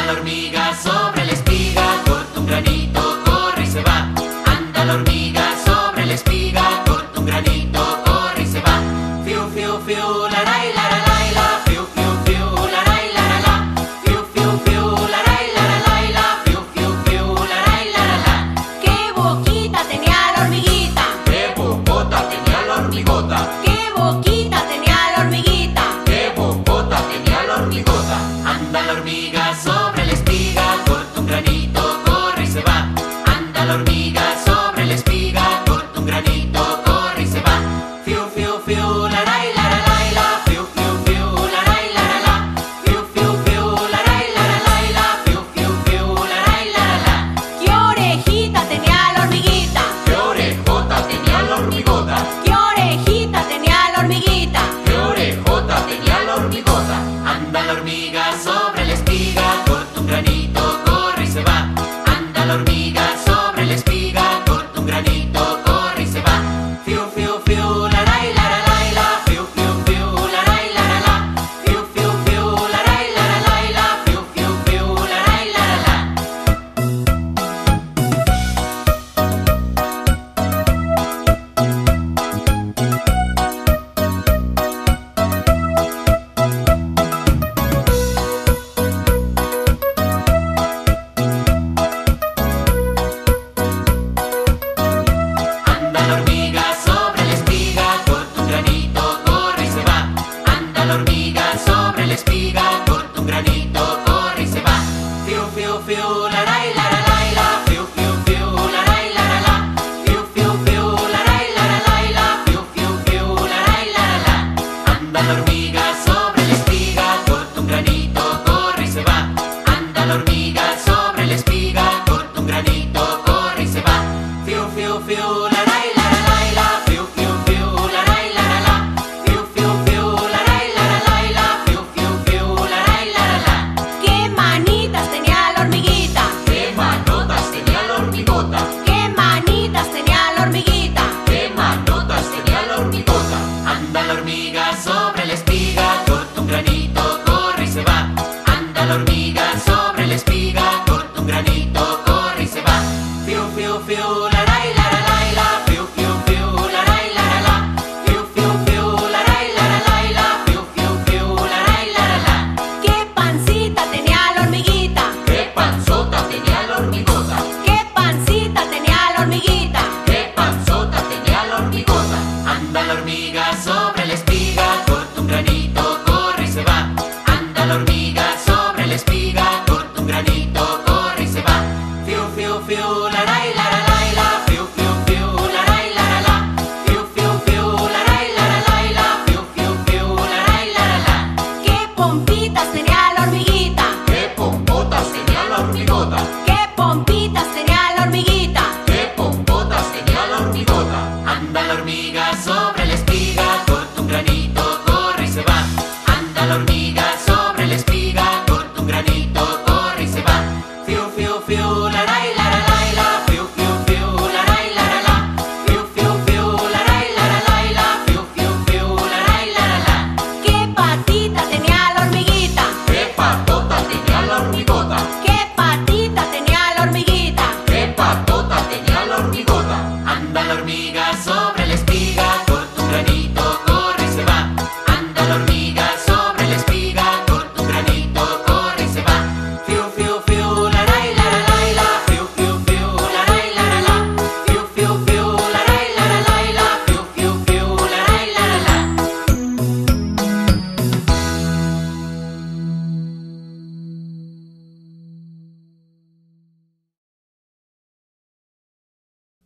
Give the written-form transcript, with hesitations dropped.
la hormiga sobre la espiga, corta un granito, corre y se va. Anda la hormiga sobre la espiga, corta un granito, corre y se va. Fiu, fiu, fiu, la la la la la, fiu, fiu, fiu, la la la la, fiu, fiu, fiu, la la la la, fiu, fiu, fiu, la la la. ¡Qué boquita tenía la hormiguita! ¡Qué bocota tenía la hormigota! ¡Qué boquita tenía la hormiguita! ¡Qué bocota tenía la hormigota! Anda la hormiga sobre la espiga, corta un granito, corre y se va. Anda la hormiga sobre la espiga, corta un granito, corre y se va. Fiu, fiu, fiu, la la la la, fiu, fiu, fiu, la la la, fiu, fiu, fiu, la la la, fiu, fiu, fiu, la la. ¡Qué orejita tenía la hormiguita! ¡Qué orejota tenía la hormigota! ¡Qué orejita tenía la hormiguita! ¡Qué orejota tenía la hormigota! Anda la hormiga sobre la espiga, corta un granito, corre y se va. Anda la hormiga sobre la espiga, corta un granito, corre y se va. Fiu, fiu, fiu, la la, fiu, fiu, fiu, la la, fiu, fiu, fiu, la la, fiu, fiu, fiu, la la. Anda la hormiga sobre la espiga, corta un granito, corre y se va. Anda la hormiga sobre la espiga, corta un granito, corre y se va. Fiu, fiu, fiu, la la, fiu, fiu, fiu, la la, fiu, fiu, fiu, la la, fiu, fiu, fiu, la la. Anda la hormiga sobre la espiga, corta un granito, corre y se va. Anda la hormiga sobre la espiga, corta un granito, corre y se va. Fiu, fiu, fiu, la la, fiu, fiu, fiu, la la, fiu, fiu, fiu, la la, fiu, fiu, fiu, la la. ¡Qué manitas tenía la hormiguita! ¡Qué manotas tenía la hormigota! ¡Qué manitas tenía la hormiguita! ¡Qué manotas tenía la hormigota! Anda la hormiga sobre la espiga, corta un granito, corre y se va. Anda la hormiga sobre la espiga, corta un granito, corre y se va. Fiu, fiu, fiu, la la, fiu, fiu, fiu, la la, fiu, fiu, fiu, la la, fiu, fiu, fiu, la la. ¡Qué pancita tenía la hormiguita! ¡Qué panzota tenía la hormigota! ¡Qué pancita tenía la hormiguita! ¡Qué panzota tenía la hormigota! Anda la hormiga sobre la espiga, corta un granito, corre y se va. Anda la hormiga sobre la espiga, corta un granito, corre y se va. Fiu, fiu, fiu, la la, fiu, fiu, fiu, la la, fiu, fiu, fiu, la la, fiu, fiu, fiu, la la. ¡Qué pompitas tenía la hormiguita! ¡Qué pompotas tenía la hormigota! ¡Qué pompitas tenía la hormiguita! ¡Qué pompotas tenía la hormigota! Anda la hormiga sobre la espiga, corta un granito, corre y se va. Anda la hormiga sobre la espiga, corta un granito, corre y se va. Fiu, fiu, fiu, la la, fiu, fiu, fiu, la la, fiu, fiu, fiu, la la, fiu, fiu, fiu, la la. ¡Qué patita tenía la hormiguita! ¡Qué patota tenía la hormigota! ¡Qué patita tenía la hormiguita! ¡Qué patota tenía la hormigota! Anda la hormiga sobre la espiga, corta un granito.